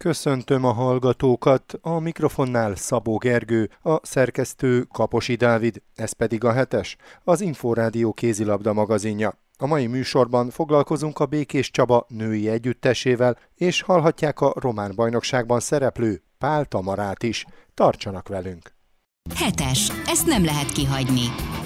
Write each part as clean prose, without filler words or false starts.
Köszöntöm a hallgatókat, a mikrofonnál Szabó Gergő, a szerkesztő Kaposi Dávid, ez pedig a Hetes, az Inforádió kézilabda magazinja. A mai műsorban foglalkozunk a Békés Csaba női együttesével, és hallhatják a román bajnokságban szereplő Pál Tamarát is. Tartsanak velünk! Hetes, ezt nem lehet kihagyni.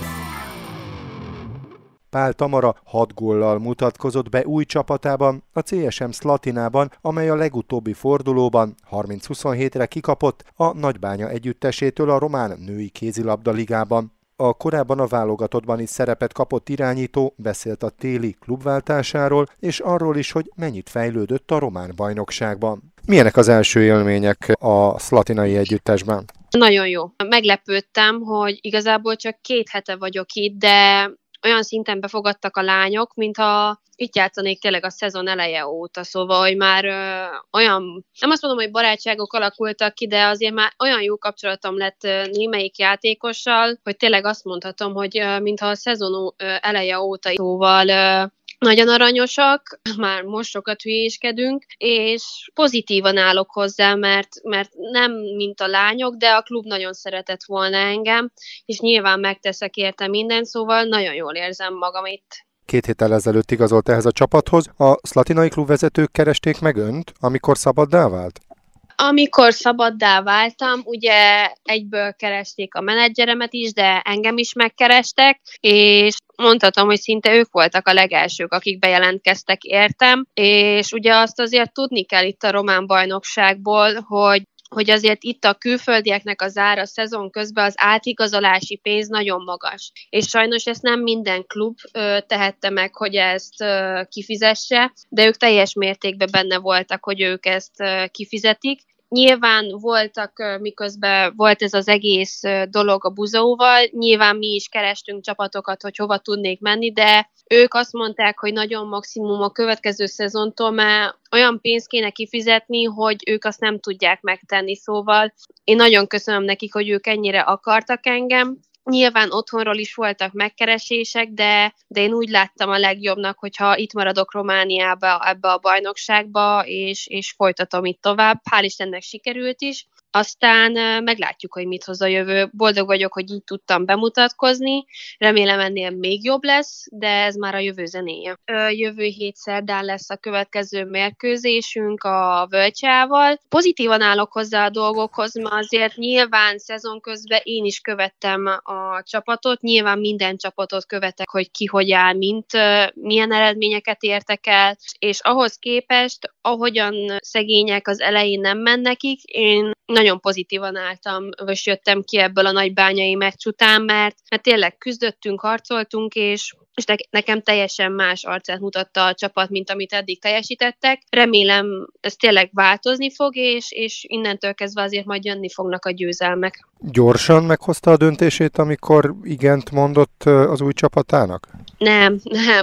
Pál Tamara 6 góllal mutatkozott be új csapatában, a CSM Slatinában, amely a legutóbbi fordulóban 30-27-re kikapott a Nagybánya együttesétől a román női kézilabda ligában. A korábban a válogatottban is szerepet kapott irányító beszélt a téli klubváltásáról, és arról is, hogy mennyit fejlődött a román bajnokságban. Milyenek az első élmények a szlatinai együttesben? Nagyon jó. Meglepődtem, hogy igazából csak 2 hete vagyok itt, de olyan szinten befogadtak a lányok, mintha itt játszanék tényleg a szezon eleje óta, szóval, hogy már olyan, nem azt mondom, hogy barátságok alakultak ki, de azért már olyan jó kapcsolatom lett némelyik játékossal, hogy tényleg azt mondhatom, hogy mintha a szezon eleje óta, szóval nagyon aranyosak, már most sokat hülyéskedünk, és pozitívan állok hozzá, mert nem mint a lányok, de a klub nagyon szeretett volna engem, és nyilván megteszek érte mindent, szóval nagyon jól érzem magam itt. 2 héttel ezelőtt igazolt ehhez a csapathoz. A szlatinai klubvezetők keresték meg önt, amikor szabaddá vált? Amikor szabaddá váltam, ugye egyből keresték a menedzseremet is, de engem is megkerestek, és mondhatom, hogy szinte ők voltak a legelsők, akik bejelentkeztek értem, és ugye azt azért tudni kell itt a román bajnokságból, hogy azért itt a külföldieknek az ára szezon közben az átigazolási pénz nagyon magas. És sajnos ezt nem minden klub tehette meg, hogy ezt kifizesse, de ők teljes mértékben benne voltak, hogy ők ezt kifizetik. Nyilván voltak, miközben volt ez az egész dolog a Buzóval, nyilván mi is kerestünk csapatokat, hogy hova tudnék menni, de ők azt mondták, hogy nagyon maximum a következő szezontól már olyan pénzt kéne kifizetni, hogy ők azt nem tudják megtenni, szóval én nagyon köszönöm nekik, hogy ők ennyire akartak engem. Nyilván otthonról is voltak megkeresések, de én úgy láttam a legjobbnak, hogyha itt maradok Romániába, ebbe a bajnokságba, és folytatom itt tovább. Hál' Istennek sikerült is. Aztán meglátjuk, hogy mit hoz a jövő. Boldog vagyok, hogy így tudtam bemutatkozni. Remélem ennél még jobb lesz, de ez már a jövő zenéje. Jövő hét szerdán lesz a következő mérkőzésünk a Völcsával. Pozitívan állok hozzá a dolgokhoz, mert azért nyilván szezon közben én is követtem a csapatot. Nyilván minden csapatot követek, hogy ki hogy áll, milyen eredményeket értek el, és ahhoz képest, ahogyan szegények az elején nem mennek, én nagyon pozitívan álltam, és jöttem ki ebből a nagybányai meccs után, mert tényleg küzdöttünk, harcoltunk, és nekem teljesen más arcát mutatta a csapat, mint amit eddig teljesítettek. Remélem, ez tényleg változni fog, és innentől kezdve azért majd jönni fognak a győzelmek. Gyorsan meghozta a döntését, amikor igent mondott az új csapatának? Nem.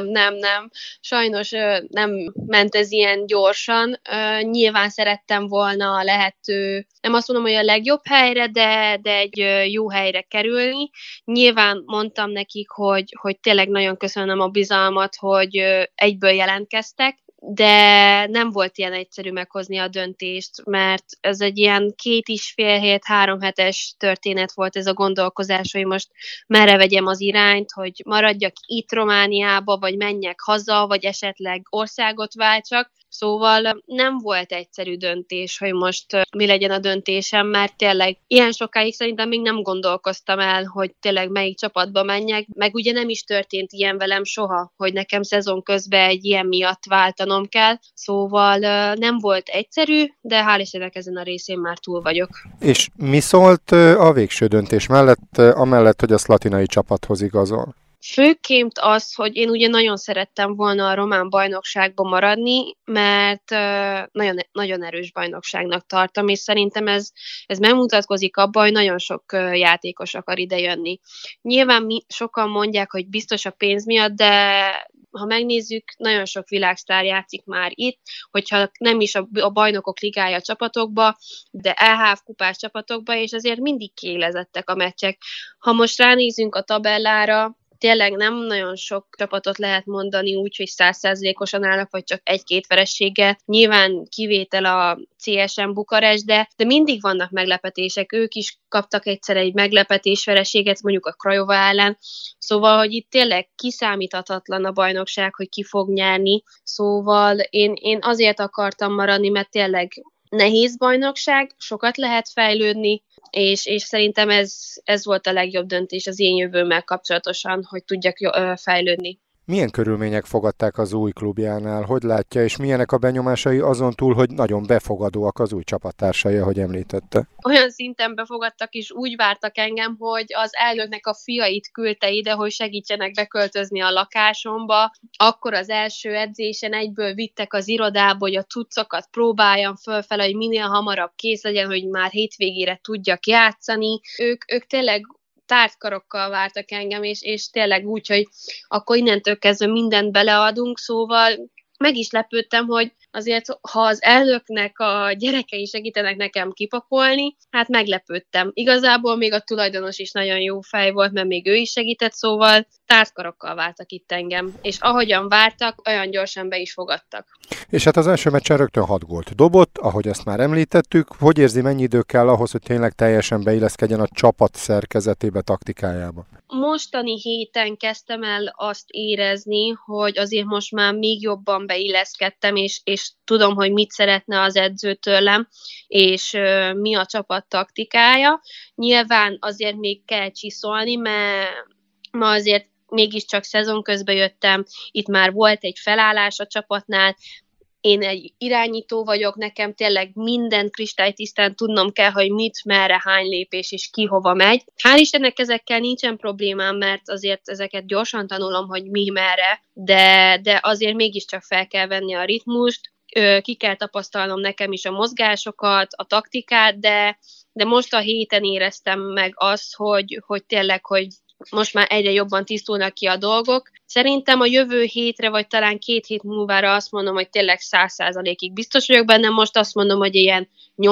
Sajnos nem ment ez ilyen gyorsan. Nyilván szerettem volna a lehető, nem azt mondom, hogy a legjobb helyre, de egy jó helyre kerülni. Nyilván mondtam nekik, hogy tényleg nagyon köszönöm a bizalmat, hogy egyből jelentkeztek, de nem volt ilyen egyszerű meghozni a döntést, mert ez egy ilyen 2,5 hét, 3 hetes történet volt ez a gondolkozás, hogy most merre vegyem az irányt, hogy maradjak itt Romániába, vagy menjek haza, vagy esetleg országot váltsak. Szóval nem volt egyszerű döntés, hogy most mi legyen a döntésem, mert tényleg ilyen sokáig szerintem még nem gondolkoztam el, hogy tényleg melyik csapatba menjek, meg ugye nem is történt ilyen velem soha, hogy nekem szezon közben egy ilyen miatt váltanom kell, szóval nem volt egyszerű, de hál' Istennek ezen a részén már túl vagyok. És mi szólt a végső döntés mellett, amellett, hogy a szlatinai csapathoz igazol? Főként az, hogy én ugye nagyon szerettem volna a román bajnokságban maradni, mert nagyon, nagyon erős bajnokságnak tartom, és szerintem ez megmutatkozik abban, hogy nagyon sok játékos akar idejönni. Nyilván sokan mondják, hogy biztos a pénz miatt, de ha megnézzük, nagyon sok világsztár játszik már itt, hogyha nem is a bajnokok ligája csapatokba, de EHF kupás csapatokba, és azért mindig kiélezettek a meccsek. Ha most ránézünk a tabellára, tényleg nem nagyon sok csapatot lehet mondani úgy, hogy 100%-osan állnak, vagy csak 1-2 vereséggel. Nyilván kivétel a CSM Bukarest, de mindig vannak meglepetések. Ők is kaptak egyszer egy meglepetés vereséget, mondjuk a Craiova ellen. Szóval, hogy itt tényleg kiszámíthatatlan a bajnokság, hogy ki fog nyerni. Szóval én azért akartam maradni, mert tényleg nehéz bajnokság, sokat lehet fejlődni, és szerintem ez volt a legjobb döntés az én jövőmmel kapcsolatosan, hogy tudjak fejlődni. Milyen körülmények fogadták az új klubjánál? Hogy látja, és milyenek a benyomásai azon túl, hogy nagyon befogadóak az új csapattársai, ahogy említette? Olyan szinten befogadtak, és úgy vártak engem, hogy az elnöknek a fiait küldte ide, hogy segítsenek beköltözni a lakásomba. Akkor az első edzésen egyből vittek az irodába, hogy a cuccokat próbáljam fölfele, hogy minél hamarabb kész legyen, hogy már hétvégére tudjak játszani. Ők tényleg tárt karokkal vártak engem, és tényleg úgy, hogy akkor innentől kezdve mindent beleadunk, szóval meg is lepődtem, hogy azért, ha az elnöknek a gyerekei segítenek nekem kipakolni, hát meglepődtem. Igazából még a tulajdonos is nagyon jó fej volt, mert még ő is segített, szóval tárt karokkal vártak itt engem. És ahogyan vártak, olyan gyorsan be is fogadtak. És hát az első meccsen rögtön 6 gólt dobott, ahogy ezt már említettük. Hogy érzi, mennyi idő kell ahhoz, hogy tényleg teljesen beilleszkedjen a csapat szerkezetébe, taktikájába? Mostani héten kezdtem el azt érezni, hogy azért most már még jobban beilleszkedtem, és tudom, hogy mit szeretne az edző tőlem, és mi a csapat taktikája. Nyilván azért még kell csiszolni, mert ma azért mégiscsak szezon közben jöttem, itt már volt egy felállás a csapatnál, én egy irányító vagyok, nekem tényleg minden kristálytisztán tudnom kell, hogy mit, merre, hány lépés és ki hova megy. Hál' Istennek ezekkel nincsen problémám, mert azért ezeket gyorsan tanulom, hogy mi, merre, de azért mégiscsak fel kell venni a ritmust, ki kell tapasztalnom nekem is a mozgásokat, a taktikát, de most a héten éreztem meg azt, hogy tényleg, hogy most már egyre jobban tisztulnak ki a dolgok. Szerintem a jövő hétre, vagy talán 2 hét múlvára azt mondom, hogy tényleg 100%-ig biztos vagyok benne, most azt mondom, hogy ilyen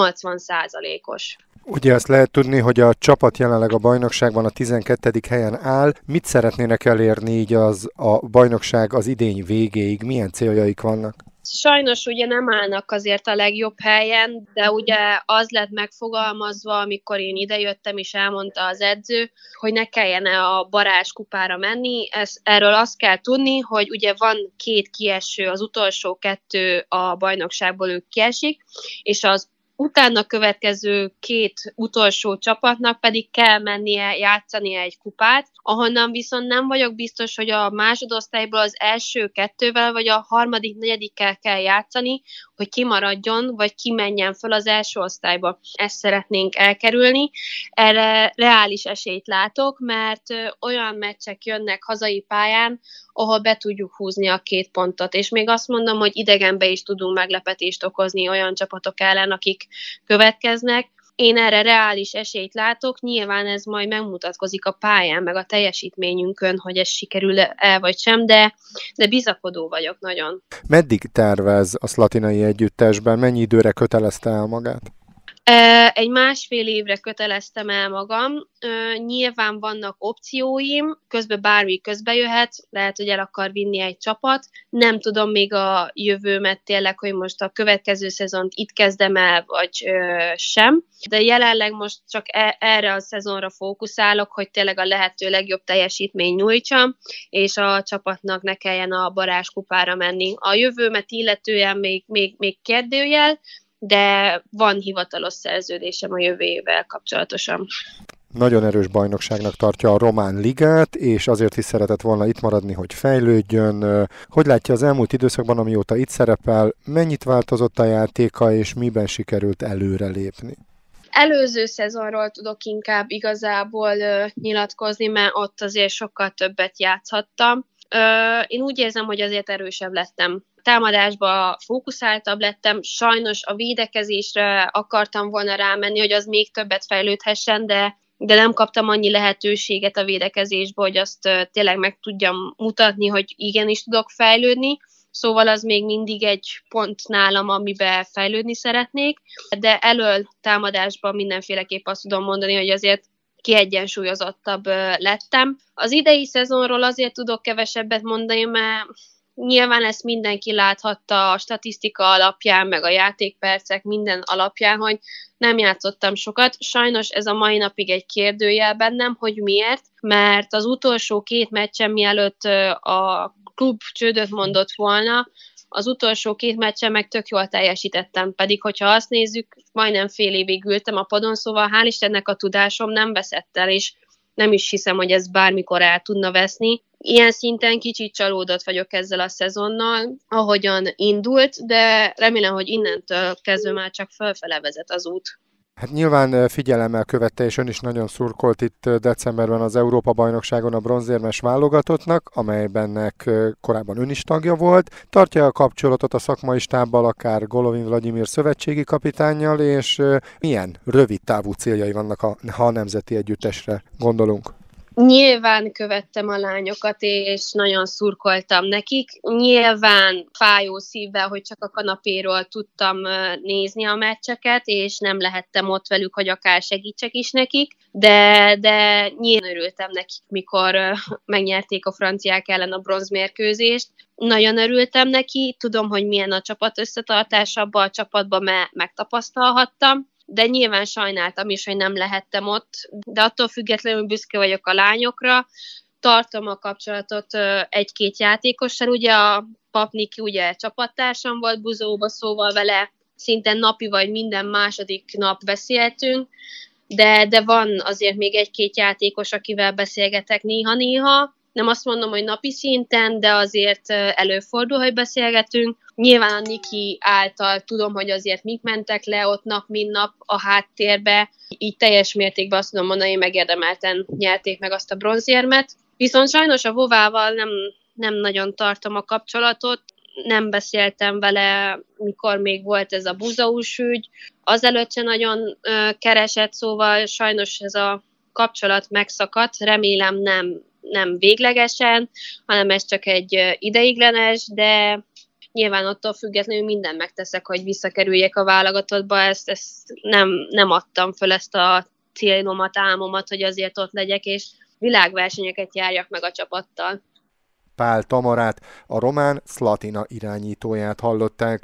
80%-os. Ugye azt lehet tudni, hogy a csapat jelenleg a bajnokságban a 12. helyen áll. Mit szeretnének elérni így a bajnokság az idény végéig? Milyen céljaik vannak? Sajnos ugye nem állnak azért a legjobb helyen, de ugye az lett megfogalmazva, amikor én idejöttem, és elmondta az edző, hogy ne kelljen a Barázs kupára menni. Erről azt kell tudni, hogy ugye van 2 kieső, az utolsó 2 a bajnokságból ők kiesik, és az utána következő 2 utolsó csapatnak pedig kell mennie játszania egy kupát, ahonnan viszont nem vagyok biztos, hogy a másodosztályból az első 2-vel vagy a harmadik, negyedikkel kell játszani, hogy kimaradjon, vagy kimenjen föl az első osztályba. Ezt szeretnénk elkerülni. Erre reális esélyt látok, mert olyan meccsek jönnek hazai pályán, ahol be tudjuk húzni a 2 pontot. És még azt mondom, hogy idegenbe is tudunk meglepetést okozni olyan csapatok ellen, akik következnek. Én erre reális esélyt látok, nyilván ez majd megmutatkozik a pályán, meg a teljesítményünkön, hogy ez sikerül el vagy sem, de bizakodó vagyok nagyon. Meddig tervez a szlatinai együttesben? Mennyi időre kötelezte el magát? Egy 1,5 évre köteleztem el magam. Nyilván vannak opcióim, közben bármi közbe jöhet, lehet, hogy el akar vinni egy csapat. Nem tudom még a jövőmet tényleg, hogy most a következő szezont itt kezdem el, vagy sem. De jelenleg most csak erre a szezonra fókuszálok, hogy tényleg a lehető legjobb teljesítmény nyújtsam, és a csapatnak ne kelljen a Barázs kupára menni. A jövőmet illetően még kérdőjel, de van hivatalos szerződésem a jövő évvel kapcsolatosan. Nagyon erős bajnokságnak tartja a Román Ligát, és azért is szeretett volna itt maradni, hogy fejlődjön. Hogy látja az elmúlt időszakban, amióta itt szerepel, mennyit változott a játéka, és miben sikerült előrelépni? Előző szezonról tudok inkább igazából nyilatkozni, mert ott azért sokkal többet játszhattam. Én úgy érzem, hogy azért erősebb lettem. Támadásba fókuszáltabb lettem, sajnos a védekezésre akartam volna rámenni, hogy az még többet fejlődhessen, de nem kaptam annyi lehetőséget a védekezésbe, hogy azt tényleg meg tudjam mutatni, hogy igenis tudok fejlődni. Szóval az még mindig egy pont nálam, amiben fejlődni szeretnék, de elől támadásban mindenféleképp azt tudom mondani, hogy azért kiegyensúlyozottabb lettem. Az idei szezonról azért tudok kevesebbet mondani, mert nyilván ezt mindenki láthatta a statisztika alapján, meg a játékpercek minden alapján, hogy nem játszottam sokat. Sajnos ez a mai napig egy kérdőjel bennem, hogy miért, mert az utolsó 2 meccsen, mielőtt a klub csődöt mondott volna, az utolsó 2 meccsen meg tök jól teljesítettem, pedig hogyha azt nézzük, majdnem fél évig ültem a padon, szóval hál' Istennek a tudásom nem veszett el, és nem is hiszem, hogy ez bármikor el tudna veszni. Ilyen szinten kicsit csalódott vagyok ezzel a szezonnal, ahogyan indult, de remélem, hogy innentől kezdve már csak fölfele vezet az út. Hát nyilván figyelemmel követte, és ön is nagyon szurkolt itt decemberben az Európa-bajnokságon a bronzérmes válogatottnak, amelybennek korábban ön is tagja volt. Tartja a kapcsolatot a szakmai stábbal, akár Golovin Vladimir szövetségi kapitánnyal, és milyen rövid távú céljai vannak, ha a nemzeti együttesre gondolunk? Nyilván követtem a lányokat, és nagyon szurkoltam nekik. Nyilván fájó szívvel, hogy csak a kanapéról tudtam nézni a meccseket, és nem lehettem ott velük, hogy akár segítsek is nekik, de nyilván örültem nekik, mikor megnyerték a franciák ellen a bronzmérkőzést. Nagyon örültem neki, tudom, hogy milyen a csapat összetartás, abban a csapatban megtapasztalhattam, de nyilván sajnáltam is, hogy nem lehettem ott, de attól függetlenül büszke vagyok a lányokra. Tartom a kapcsolatot 1-2 játékossal, ugye a Papniki ugye csapattársam volt Buzóba, szóval vele szinte napi vagy minden második nap beszéltünk, de van azért még 1-2 játékos, akivel beszélgetek néha-néha. Nem azt mondom, hogy napi szinten, de azért előfordul, hogy beszélgetünk. Nyilván a Niki által tudom, hogy azért mik mentek le ott nap, mint nap a háttérbe. Így teljes mértékben azt tudom mondani, hogy megérdemelten nyerték meg azt a bronzérmet. Viszont sajnos a Vovával nem nagyon tartom a kapcsolatot. Nem beszéltem vele, mikor még volt ez a Buzaus ügy. Azelőtt se nagyon keresett, szóval sajnos ez a kapcsolat megszakadt. Remélem nem véglegesen, hanem ez csak egy ideiglenes, de nyilván attól függetlenül mindent megteszek, hogy visszakerüljek a válogatottba, ezt nem adtam föl, ezt a célomat, álmomat, hogy azért ott legyek, és világversenyeket járjak meg a csapattal. Pál Tamarát, a román Slatina irányítóját hallották.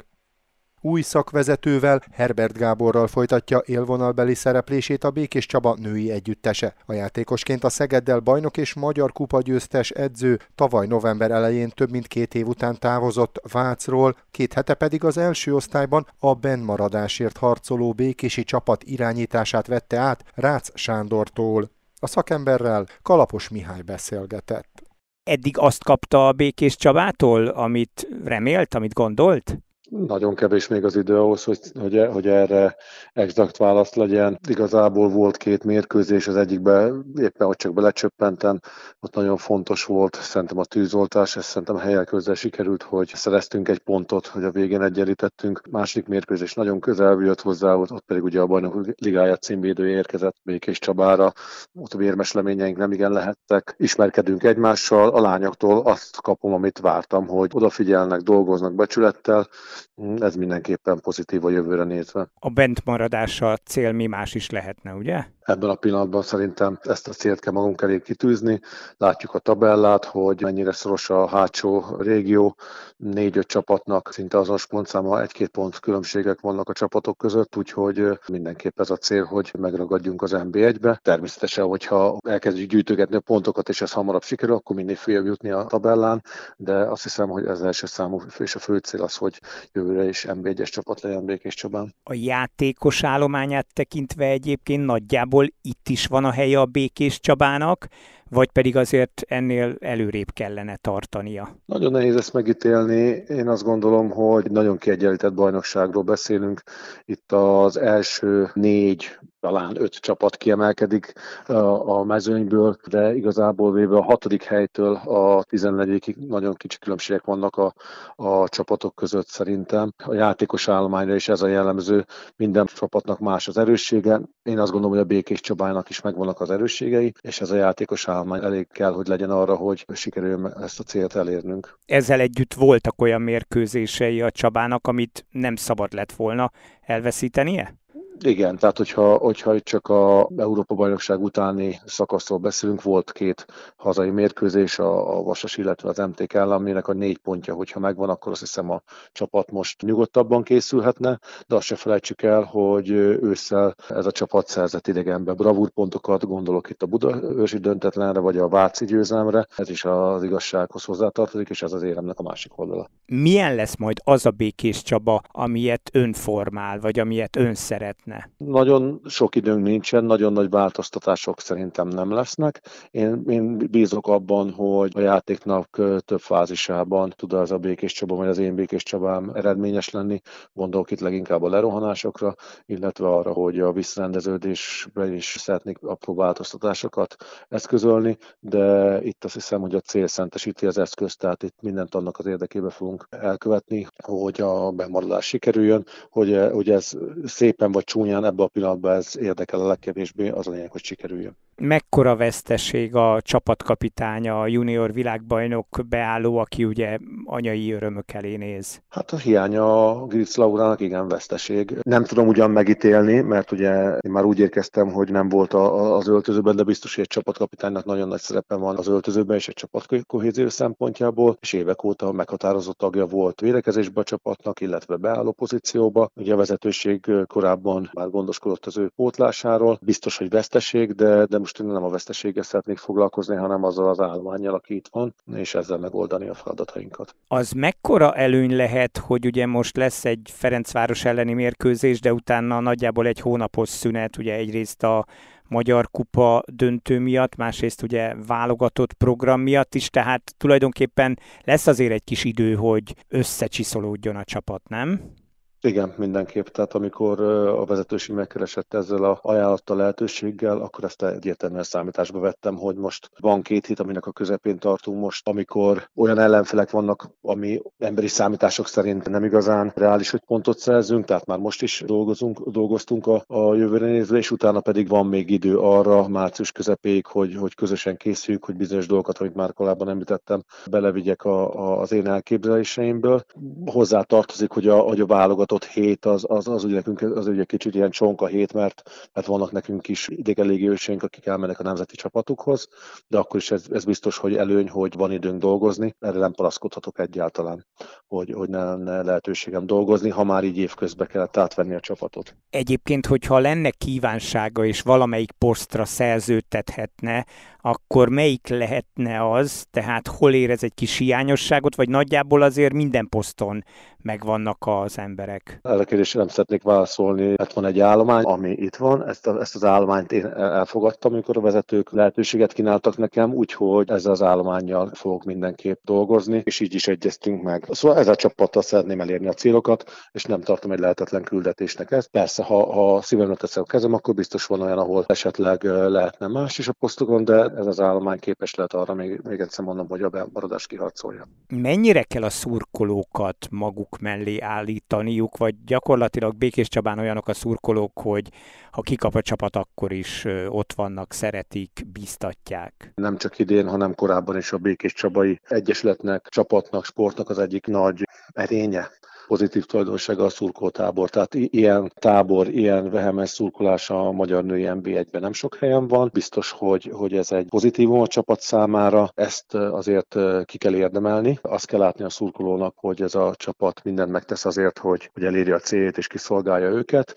Új szakvezetővel, Herbert Gáborral folytatja élvonalbeli szereplését a Békés Csaba női együttese. A játékosként a Szegeddel bajnok és magyar kupa győztes edző tavaly november elején több mint 2 év után távozott Vácról, 2 hete pedig az első osztályban a bennmaradásért harcoló békési csapat irányítását vette át Rácz Sándortól. A szakemberrel Kalapos Mihály beszélgetett. Eddig azt kapta a Békés Csabától, amit remélt, amit gondolt? Nagyon kevés még az idő ahhoz, hogy erre exakt választ legyen. Igazából volt 2 mérkőzés, az egyikben éppen, hogy csak belecsöppentem, ott nagyon fontos volt szerintem a tűzoltás, ez szerintem helyel közel sikerült, hogy szereztünk egy pontot, hogy a végén egyenlítettünk. Második mérkőzés nagyon közel jött hozzá, ott pedig ugye a Bajnokok Ligája címvédője érkezett Békés Csabára, ott a vérmesleményeink nem igen lehettek. Ismerkedünk egymással, a lányoktól azt kapom, amit vártam, hogy odafigyelnek, dolgoznak becsülettel. Ez mindenképpen pozitív a jövőre nézve. A bentmaradása cél mi más is lehetne, ugye? Ebben a pillanatban szerintem ezt a célt kell magunk elé kitűzni. Látjuk a tabellát, hogy mennyire szoros a hátsó régió. 4-5 csapatnak szinte azonos pontszáma, 1-2 pont különbségek vannak a csapatok között, úgyhogy mindenképp ez a cél, hogy megragadjunk az NB1-be. Természetesen, hogyha elkezdjük gyűjtögetni a pontokat, és ez hamarabb sikerül, akkor minél följebb jutni a tabellán, de azt hiszem, hogy ez első számú és a fő cél az, hogy jövőre is NB1-es csapat legyen Békés Csabán. A játékos állományát tekintve egyébként nagyjából itt is van a helye a Békés Csabának, vagy pedig azért ennél előrébb kellene tartania? Nagyon nehéz ezt megítélni. Én azt gondolom, hogy nagyon kiegyenlített bajnokságról beszélünk. Itt az első 4, talán 5 csapat kiemelkedik a mezőnyből, de igazából véve a 6. helytől a 14-ig nagyon kicsi különbségek vannak a csapatok között szerintem. A játékos állományra is ez a jellemző. Minden csapatnak más az erőssége. Én azt gondolom, hogy a Békés Csabának is megvannak az erősségei, és ez a játékos állomány elég kell, hogy legyen arra, hogy sikerüljön ezt a célt elérnünk. Ezzel együtt voltak olyan mérkőzései a Csabának, amit nem szabad lett volna elveszítenie? Igen, tehát hogyha csak a Európa-bajnokság utáni szakaszról beszélünk, volt 2 hazai mérkőzés, a Vasas, illetve az MTK ellen, aminek a 4 pontja, hogyha megvan, akkor azt hiszem a csapat most nyugodtabban készülhetne, de azt se felejtsük el, hogy ősszel ez a csapat szerzett idegenbe bravúrpontokat, gondolok itt a budaörsi döntetlenre, vagy a váci győzelemre, ez is az igazsághoz hozzátartozik, és ez az éremnek a másik oldala. Milyen lesz majd az a Békés Csaba, amilyet ön formál, vagy amilyet ön szeretne? Nagyon sok időnk nincsen, nagyon nagy változtatások szerintem nem lesznek. Én bízok abban, hogy a játéknak több fázisában tud az a Békés Csaba, vagy az én Békés Csabám eredményes lenni. Gondolok itt leginkább a lerohanásokra, illetve arra, hogy a visszarendeződésben is szeretnék apró változtatásokat eszközölni, de itt azt hiszem, hogy a cél szentesíti az eszközt, tehát itt mindent annak az érdekében fogunk elkövetni, hogy a bemaradás sikerüljön, hogy ez szépen vagy csúnyán ebben a pillanatban ez érdekel a legkevésbé, az a lényeg, hogy sikerüljön. Mekkora veszteség a csapatkapitánya, a junior világbajnok beálló, aki ugye anyai örömök elé néz? Hát a hiánya a Gritz Laurának igen veszteség. Nem tudom ugyan megítélni, mert ugye én már úgy érkeztem, hogy nem volt az öltözőben, de biztos, hogy egy csapatkapitánynak nagyon nagy szerepe van az öltözőben és egy csapatkohézió szempontjából, és évek óta meghatározott tagja volt védekezésben a csapatnak, illetve beálló pozícióba. Ugye a vezetőség korábban már gondoskodott az ő pótlásáról. Biztos, hogy veszteség, de most nem a veszteséggel szeretnék foglalkozni, hanem azzal az állománnyal, aki itt van, és ezzel megoldani a feladatainkat. Az mekkora előny lehet, hogy ugye most lesz egy Ferencváros elleni mérkőzés, de utána nagyjából egy hónapos szünet, ugye egyrészt a Magyar Kupa döntő miatt, másrészt ugye válogatott program miatt is, tehát tulajdonképpen lesz azért egy kis idő, hogy összecsiszolódjon a csapat, nem? Igen, mindenképp. Tehát amikor a vezetőség megkeresett ezzel a ajánlattal lehetőséggel, akkor ezt egyértelműen számításba vettem, hogy most van 2 hét, aminek a közepén tartunk most, amikor olyan ellenfelek vannak, ami emberi számítások szerint nem igazán reális, hogy pontot szerzünk, tehát már most is dolgoztunk a jövőre nézve, és utána pedig van még idő arra március közepéig, hogy közösen készüljük, hogy bizonyos dolgokat, amit már korábban említettem, belevigyek az én elképzeléseimből. Hozzá tartozik, hogy a válogatott hét az ugye nekünk az ugye kicsit ilyen csonka hét, mert vannak nekünk is idegenlégőseink, akik elmennek a nemzeti csapatukhoz, de akkor is ez biztos, hogy előny, hogy van időnk dolgozni, erre nem panaszkodhatok egyáltalán, hogy ne lenne lehetőségem dolgozni, ha már így évközben kellett átvenni a csapatot. Egyébként, hogyha lenne kívánsága és valamelyik posztra szerződtethetne, akkor melyik lehetne az, tehát hol érez egy kis hiányosságot, vagy nagyjából azért minden poszton megvannak az emberek? Erre a kérdésre nem szeretnék válaszolni. Hát van egy állomány, ami itt van, ezt az állományt én elfogadtam, amikor a vezetők lehetőséget kínáltak nekem, úgyhogy ezzel az állománnyal fogok mindenképp dolgozni, és így is egyeztünk meg. Szóval ezzel a csapattal szeretném elérni a célokat, és nem tartom egy lehetetlen küldetésnek ezt. Persze, ha szívemre teszem a kezem, akkor biztos van olyan, ahol esetleg lehetne más is a posztokon, de ez az állomány képes lehet arra, még egyszer mondom, hogy a bemaradás kiharcolja. Mennyire kell a szurkolókat maguk mellé állítaniuk, vagy gyakorlatilag Békés Csabán olyanok a szurkolók, hogy ha kikap a csapat, akkor is ott vannak, szeretik, bíztatják? Nem csak idén, hanem korábban is a Békés Csabai Egyesületnek, csapatnak, sportnak az egyik nagy erénye, pozitív tulajdonsága a szurkolótábor. Tehát ilyen tábor, ilyen vehemes szurkolás a magyar női NB1-ben nem sok helyen van. Biztos, hogy ez egy pozitívum a csapat számára, ezt azért ki kell érdemelni. Azt kell látni a szurkolónak, hogy ez a csapat mindent megtesz azért, hogy elérje a célját és kiszolgálja őket,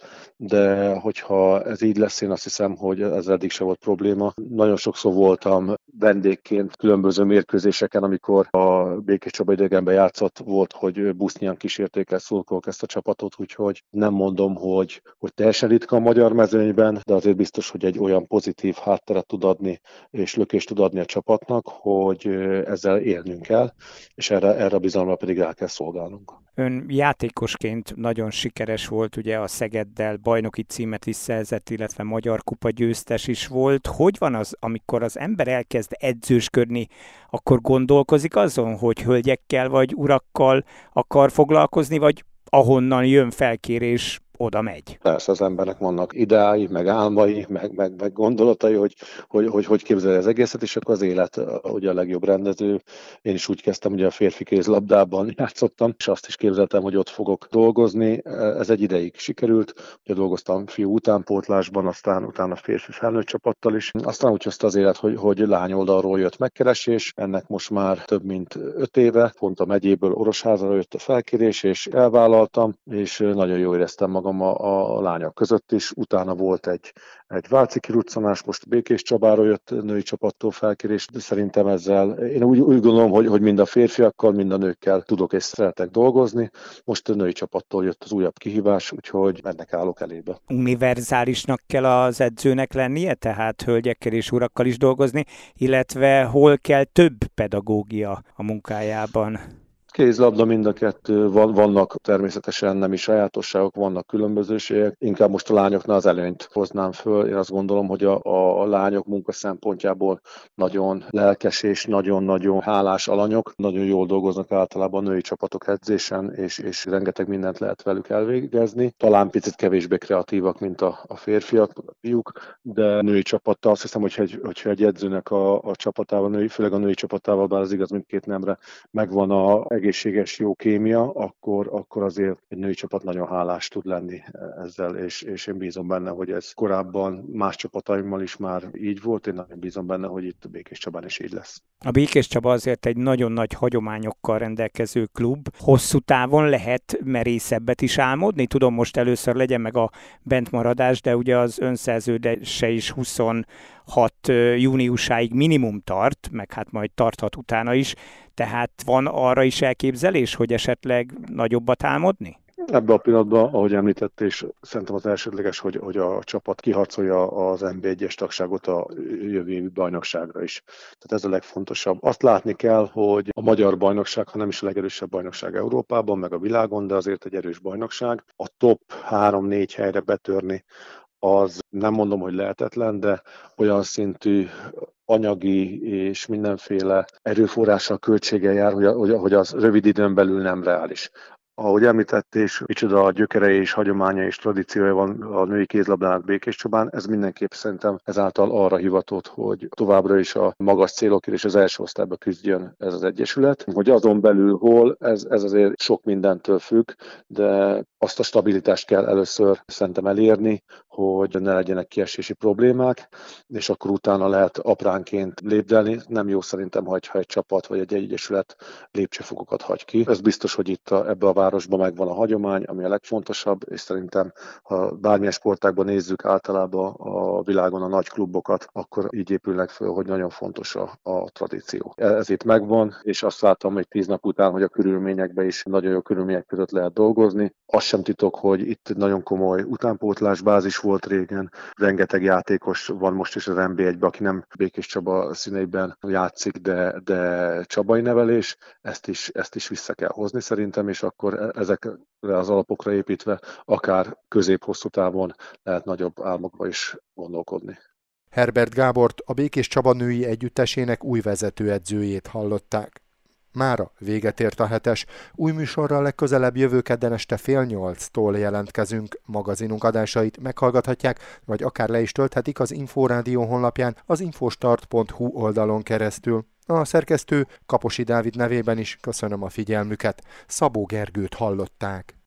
de hogyha ez így lesz, én azt hiszem, hogy ez eddig se volt probléma. Nagyon sokszor voltam vendégként különböző mérkőzéseken, amikor a Békés Csaba idegenben játszott, volt, hogy busznyian kísérték el szurkolók ezt a csapatot, úgyhogy nem mondom, hogy teljesen ritka a magyar mezőnyben, de azért biztos, hogy egy olyan pozitív hátteret tud adni, és lökést tud adni a csapatnak, hogy ezzel élnünk kell, és erre a bizalomra pedig rá kell szolgálnunk. Ön játékosként nagyon sikeres volt, ugye a Szegeddel bajnoki címet is szerzett, illetve Magyar Kupa győztes is volt. Hogy van az, amikor az ember elkezd edzősködni, akkor gondolkozik azon, hogy hölgyekkel vagy urakkal akar foglalkozni, vagy ahonnan jön felkérés, oda megy. Persze az embernek vannak ideái, meg álmai, meg gondolatai, hogy képzelje az egészet, és akkor az élet ugye a legjobb rendező. Én is úgy kezdtem, ugye a férfi kézlabdában játszottam, és azt is képzeltem, hogy ott fogok dolgozni. Ez egy ideig sikerült. Ugye dolgoztam fiú utánpótlásban, aztán utána férfi felnőtt csapattal is. Aztán úgy hozta az élet, hogy lányoldalról jött megkeresés. Ennek most már több mint 5 éve. Pont a megyéből Orosházra jött a felkérés, és elvállaltam, és nagyon jól éreztem magam a lányok között is. Utána volt egy váci kiruccanás, most Békés Csabáról jött női csapattól felkérés, de szerintem ezzel én úgy gondolom, hogy mind a férfiakkal, mind a nőkkel tudok és szeretek dolgozni. Most a női csapattól jött az újabb kihívás, úgyhogy ennek állok elébe. Univerzálisnak kell az edzőnek lennie, tehát hölgyekkel és urakkal is dolgozni, illetve hol kell több pedagógia a munkájában? Kézlabda mind a kettő, vannak természetesen nemi sajátosságok, vannak különbözőségek. Inkább most a lányoknál az előnyt hoznám föl. Én azt gondolom, hogy a lányok munka szempontjából nagyon lelkes és nagyon-nagyon hálás alanyok. Nagyon jól dolgoznak általában a női csapatok edzésen, és rengeteg mindent lehet velük elvégezni. Talán picit kevésbé kreatívak, mint a férfiak, a fiúk, de női csapattal azt hiszem, hogyha egy edzőnek a csapatával, főleg a női csapatával, bár az igaz mindkét nemre, megvan a egészséges, jó kémia, akkor azért egy női csapat nagyon hálás tud lenni ezzel, és én bízom benne, hogy ez korábban más csapataimmal is már így volt, én nagyon bízom benne, hogy itt Békés Csabán is így lesz. A Békés Csaba azért egy nagyon nagy hagyományokkal rendelkező klub. Hosszú távon lehet merészebbet is álmodni? Tudom, most először legyen meg a bentmaradás, de ugye az önszerződése is 26 júniusáig minimum tart, meg hát majd tarthat utána is, tehát van arra is elképzelés, hogy esetleg nagyobbat álmodni? Ebben a pillanatban, ahogy említett, és szerintem az elsődleges, hogy a csapat kiharcolja az NB1-es tagságot a jövő évi bajnokságra is. Tehát ez a legfontosabb. Azt látni kell, hogy a magyar bajnokság, ha nem is a legerősebb bajnokság Európában, meg a világon, de azért egy erős bajnokság. A top 3-4 helyre betörni, az nem mondom, hogy lehetetlen, de olyan szintű anyagi és mindenféle erőforrással, költséggel jár, hogy az rövid időn belül nem reális. Ahogy említett, és micsoda a gyökere és hagyománya és tradíciója van a női kézlabdának Békés Csabán, ez mindenképp szerintem ezáltal arra hivatott, hogy továbbra is a magas célokért és az első osztályba küzdjön ez az egyesület. Hogy azon belül hol, ez azért sok mindentől függ, de azt a stabilitást kell először szerintem elérni, hogy ne legyenek kiesési problémák, és akkor utána lehet apránként lépdelni. Nem jó szerintem, ha egy csapat vagy egy egyesület lépcsőfokokat hagy ki. Ez biztos, hogy itt ebbe a városban megvan a hagyomány, ami a legfontosabb, és szerintem, ha bármilyen sportágban nézzük általában a világon a nagy klubokat, akkor így épülnek föl, hogy nagyon fontos a tradíció. Ez itt megvan, és azt láttam, hogy 10 nap után, hogy a körülményekben is nagyon jó körülmények között lehet dolgozni. Az sem titok, hogy itt nagyon komoly utánpótlás bázis volt régen, rengeteg játékos van most is az NB1-ben, aki nem Békés Csaba színeiben játszik, de csabai nevelés, ezt is vissza kell hozni szerintem, és akkor ezekre az alapokra építve akár közép-hosszú távon lehet nagyobb álmokba is gondolkodni. Herbert Gábort, a Békés Csaba női együttesének új vezetőedzőjét hallották. Mára véget ért a hetes. Új műsorral legközelebb jövő kedden este 7:30-tól jelentkezünk. Magazinunk adásait meghallgathatják, vagy akár le is tölthetik az Inforádió honlapján, az infostart.hu oldalon keresztül. A szerkesztő Kaposi Dávid nevében is köszönöm a figyelmüket. Szabó Gergőt hallották.